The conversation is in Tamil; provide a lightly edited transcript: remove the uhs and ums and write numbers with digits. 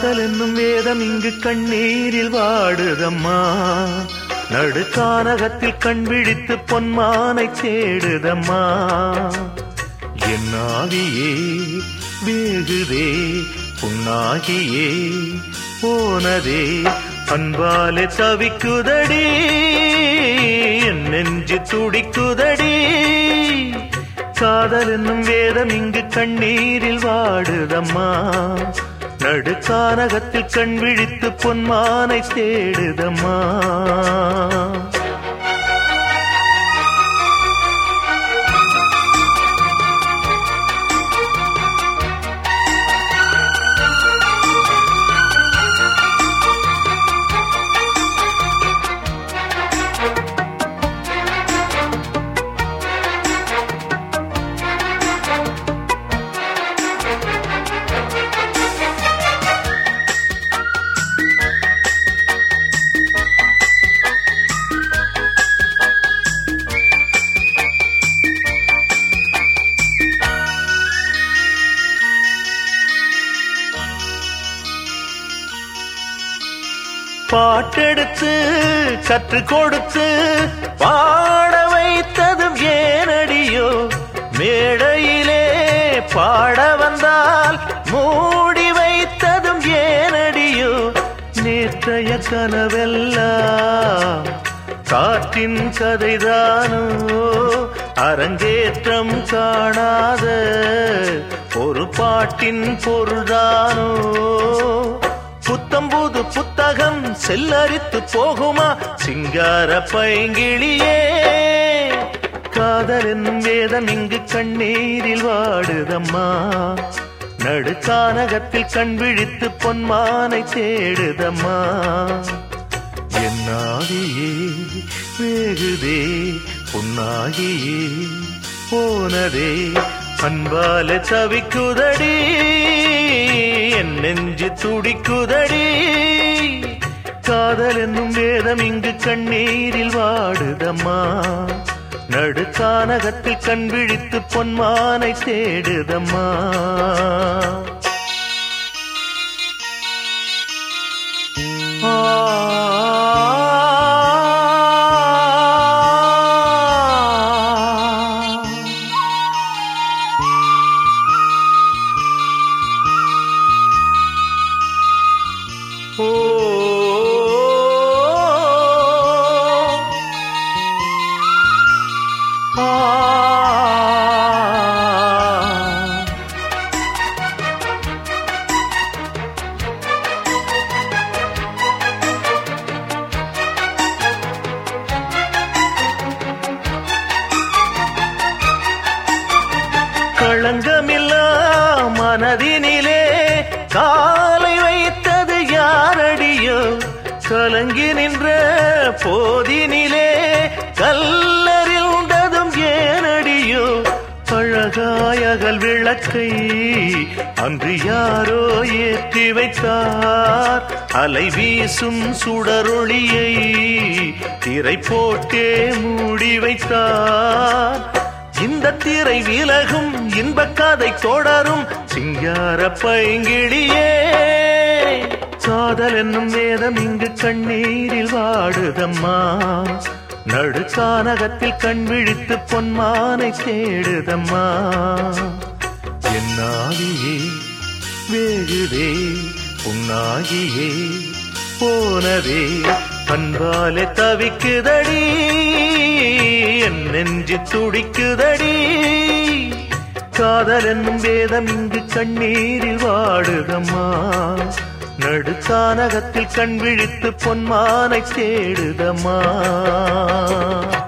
காதல் என்னும் வேதம் இங்கு கண்ணீரில் வாடுதம்மா. நடுக்கானகத்தில் கண் விழித்து பொன்மானை தேடுதம்மா. என் ஆவியே வேகுதே புண்ணாகியே போனதே அன்பாலே தவிக்குதடி என் நெஞ்சு துடிக்குதடி. காதல் என்னும் வேதம் இங்கு கண்ணீரில் வாடுதம்மா. நடுக்கானகத்தில் கண் விழித்து பொன்மானை தேடுதம்மா. பாட்டெடுத்து கற்றுக் கொடுத்து பாட வைத்ததும் ஏனடியோ. மேடையிலே பாட வந்தால் மூடி வைத்ததும் ஏனடியோ. நேற்றைய கனவெல்லாம் காற்றின் கதைதானோ. அரங்கேற்றம் காணாத ஒரு பாட்டின் பொருள்தானோ. புத்தம்புது புத்தகம் செல்லரித்து போகுமா சிங்கார பைங்கிளியே. காதல் என்னும் வேதம் இங்கு கண்ணீரில் வாடுதம்மா. நடுக்கானகத்தில் கண் விழித்து பொன்மானை தேடுதம்மா. என் ஆவியே வேகுதே புண்ணாகியே போனதே அன்பால தவிக்குதடி என் நெஞ்சு துடிக்குதடி. காதல் என்னும் வேதம் இங்கு கண்ணீரில் வாடுதம்மா. நடுக்கானகத்தில் கண் விழித்து பொன்மானை தேடுதம்மா. களங்கமில்லா மனதினிலே காலை வைத்தது யாரடியோ. கலங்கி நின்ற போதினிலே கல்லறிந்ததும் ஏனடியோ. அழகாயகல் விளக்கை அன்று யாரோ ஏற்றி வைத்தார். அலை வீசும் சுடரொளியை திரை போட்டே மூடி வைத்தார். இந்த திரை விலகும் இன்பக் கதை தொடரும் சிங்கார பைங்கிளியே. காதல் என்னும் வேதம் இங்கு கண்ணீரில் வாடுதம்மா. நடுக்கானகத்தில் கண் விழித்து பொன்மானை தேடுதம்மா. என் ஆவியே வேகுதே புண்ணாகியே போனதே அன்பாலே தவிக்குதடி என் நெஞ்சு துடிக்குதடி. காதல் என்னும் வேதம் இங்கு கண்ணீரில் வாடுதம்மா. நடுக்கானகத்தில் கண் விழித்து பொன்மானை தேடுதம்மா.